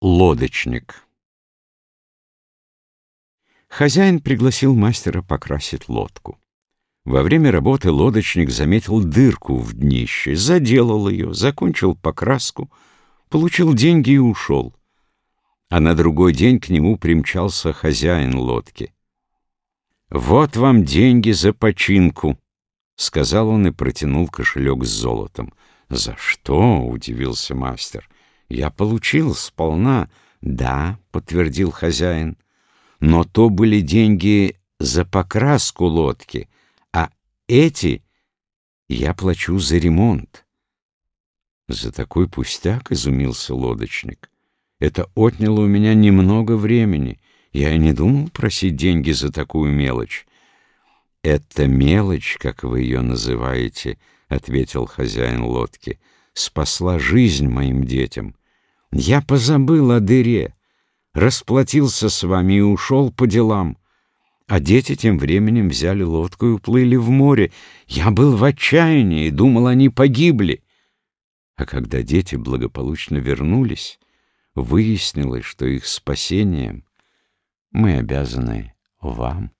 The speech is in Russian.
Лодочник. Хозяин пригласил мастера покрасить лодку. Во время работы лодочник заметил дырку в днище, заделал ее, закончил покраску, получил деньги и ушел. А на другой день к нему примчался хозяин лодки. «Вот вам деньги за починку», — сказал он и протянул кошелек с золотом. «За что?» — удивился мастер. «Я получил сполна». «Да», — подтвердил хозяин, — «но то были деньги за покраску лодки, а эти я плачу за ремонт». «За такой пустяк?» — изумился лодочник. «Это отняло у меня немного времени. Я и не думал просить деньги за такую мелочь». «Это мелочь, как вы ее называете», — ответил хозяин лодки, — «спасла жизнь моим детям. Я позабыл о дыре, расплатился с вами и ушел по делам. А дети тем временем взяли лодку и уплыли в море. Я был в отчаянии, думал, они погибли. А когда дети благополучно вернулись, выяснилось, что их спасением мы обязаны вам».